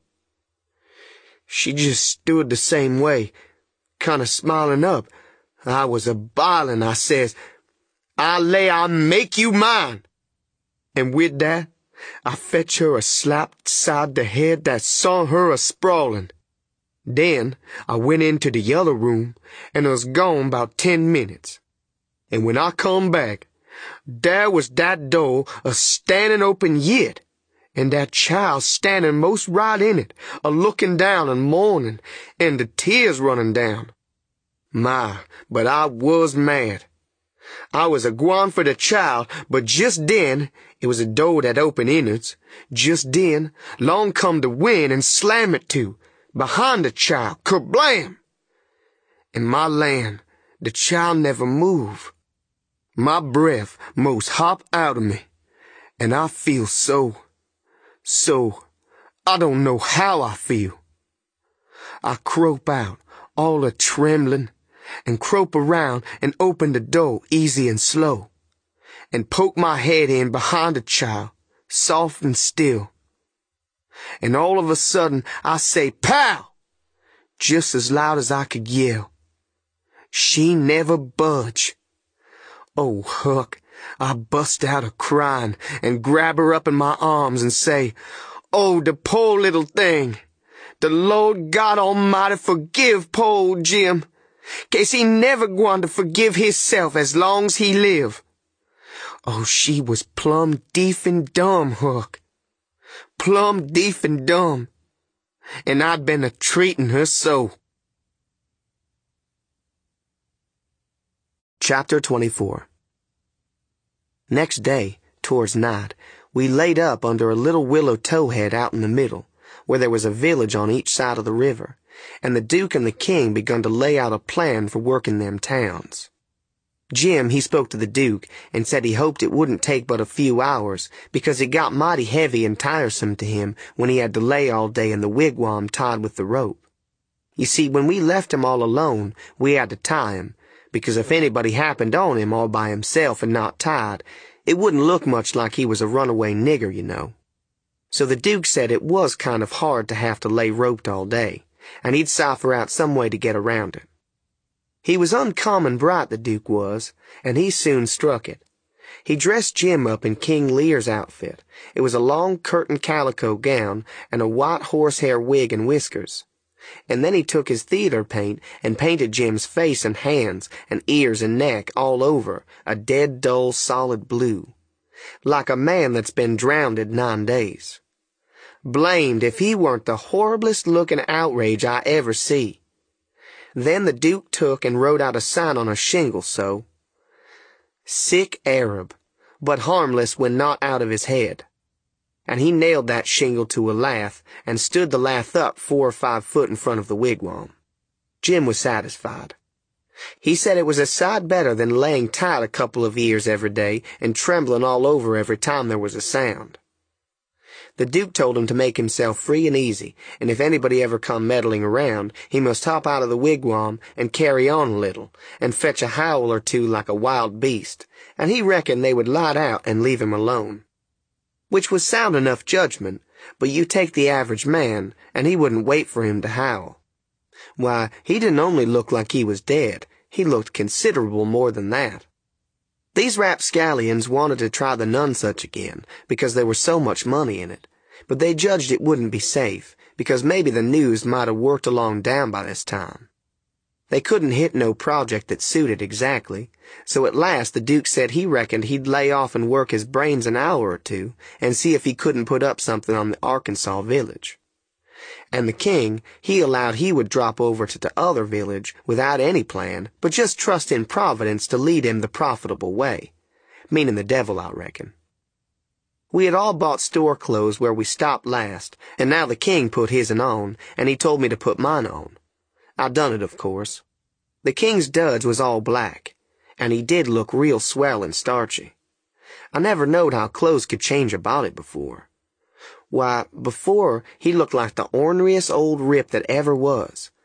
S1: She just stood the same way, kind of smiling up. I was a-biling, I says, 'I lay I'll make you mine.' And with that, I fetch her a slap side the head that saw her a-sprawling. Then I went into the other room, and was gone about ten minutes. And when I come back, there was that door a-standing open yet, and that child standing most right in it, a-looking down and mourning, and the tears running down. My, but I was mad. I was a-gwine for the child, but just then, it was a door that opened inwards. Just then, long come the wind and slam it to, behind the child, kerblam! And my land, the child never move. My breath most hop out of me, and I feel so, so, I don't know how I feel. I crope out, all a-trembling, and crope around and open the door easy and slow, and poke my head in behind the child, soft and still. And all of a sudden I say, "Pow!" just as loud as I could yell. She never budge. Oh, Huck, I bust out a-crying and grab her up in my arms and say, "Oh, the poor little thing. The Lord God Almighty forgive poor old Jim, 'case he never gwine to forgive hisself as long's he live." Oh, she was plumb deaf and dumb, Huck. Plumb deaf and dumb. And I'd been a-treating her so. Chapter twenty-four. Next day, towards night, we laid up under a little willow towhead out in the middle, where there was a village on each side of the river, and the Duke and the King begun to lay out a plan for working them towns. Jim, he spoke to the Duke, and said he hoped it wouldn't take but a few hours, because it got mighty heavy and tiresome to him when he had to lay all day in the wigwam tied with the rope. You see, when we left him all alone, we had to tie him, because if anybody happened on him all by himself and not tied, it wouldn't look much like he was a runaway nigger, you know. So the Duke said it was kind of hard to have to lay roped all day, and he'd cipher out some way to get around it. He was uncommon bright, the Duke was, and he soon struck it. He dressed Jim up in King Lear's outfit. It was a long curtain calico gown and a white horsehair wig and whiskers. And then he took his theater paint and painted Jim's face and hands and ears and neck all over, a dead dull solid blue, like a man that's been drowned nine days. Blamed if he weren't the horriblest looking outrage I ever see. Then the Duke took and wrote out a sign on a shingle so, "Sick Arab, but harmless when not out of his head." And he nailed that shingle to a lath and stood the lath up four or five foot in front of the wigwam. Jim was satisfied. He said it was a sight better than laying tight a couple of years every day and trembling all over every time there was a sound. The Duke told him to make himself free and easy, and if anybody ever come meddling around, he must hop out of the wigwam and carry on a little, and fetch a howl or two like a wild beast, and he reckoned they would light out and leave him alone. Which was sound enough judgment, but you take the average man, and he wouldn't wait for him to howl. Why, he didn't only look like he was dead, he looked considerable more than that. These rapscallions wanted to try the Nonsuch again because there was so much money in it, but they judged it wouldn't be safe because maybe the news might have worked along down by this time. They couldn't hit no project that suited exactly, so at last the Duke said he reckoned he'd lay off and work his brains an hour or two and see if he couldn't put up something on the Arkansas village. And the king, he allowed he would drop over to the other village without any plan, but just trust in Providence to lead him the profitable way. Meaning the devil, I reckon. We had all bought store clothes where we stopped last, and now the king put his'n on, and he told me to put mine on. I done it, of course. The king's duds was all black, and he did look real swell and starchy. I never knowed how clothes could change a body before. Why, before, he looked like the orneriest old rip that ever was,